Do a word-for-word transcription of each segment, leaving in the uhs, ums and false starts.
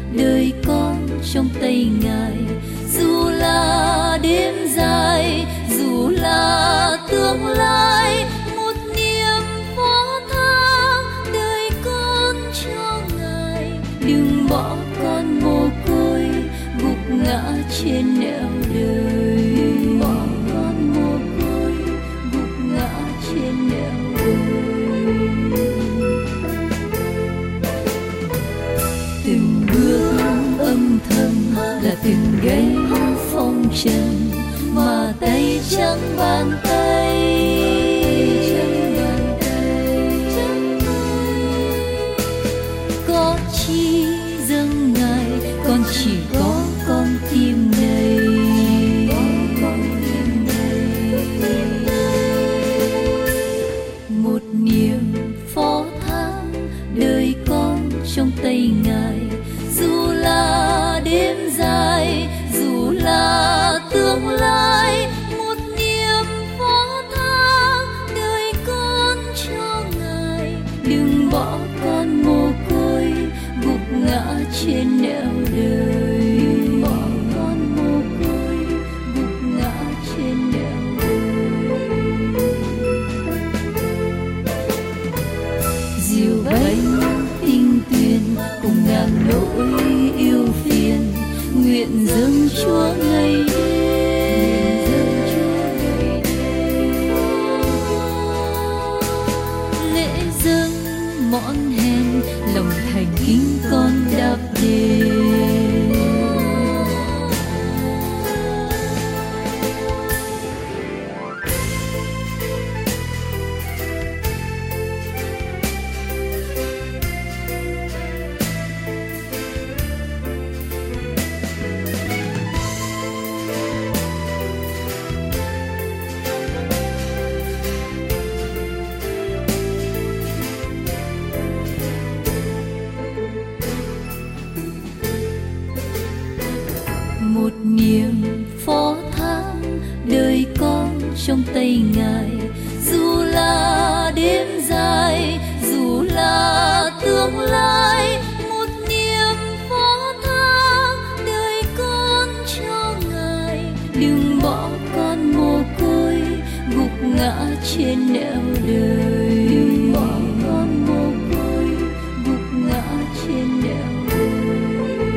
đời con trong tay Ngài. Dù là đêm dài, dù là tương lai, một niềm phó thác đời con cho Ngài. Đừng bỏ con mồ côi gục ngã trên nẻo đời. Đừng bỏ con mồ côi gục ngã trên nẻo đời. Từng bước âm thầm là từng gây phong trần, mà tay trắng bàn tay. Có chi dâng Ngài, con chỉ có con tim này. Một niềm phó thác đời con trong tay Ngài. Dù là đêm dài, dù là tương lai, một niềm phó thác đời con cho Ngài. Đừng bỏ con mồ côi gục ngã trên nẻo đời. Đừng bỏ con mồ côi gục ngã trên nẻo đời. Dìu bánh tinh tuyền cùng ngàn nỗi yêu phiền, nguyện dâng Chúa ngày đêm. Lễ dâng mọn hèn, lòng thành kính con đáp đền. Một niềm phó thác đời con trong tay Ngài. Dù là đêm dài, dù là tương lai, một niềm phó thác đời con cho Ngài. Đừng bỏ con mồ côi gục ngã trên nẻo đời. Đừng bỏ con mồ côi gục ngã trên nẻo đời.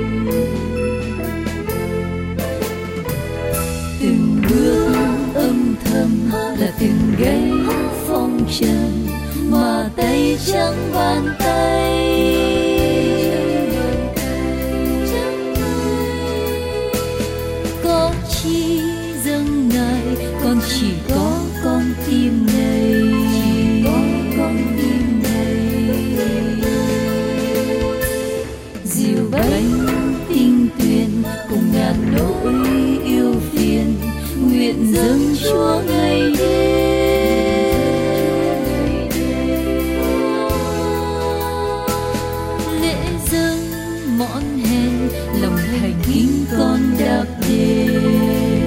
Từng bước âm thầm là từng gây phong trần, mà tay trắng bàn tay. Có chi dâng Ngài, con chỉ có con tim này. Có con tim này. Dìu bánh tinh tuyền cùng ngàn nỗi yêu phiền, nguyện dâng Chúa ngày đêm. Lễ dâng mọn hèn, lòng thành kính con đáp đền.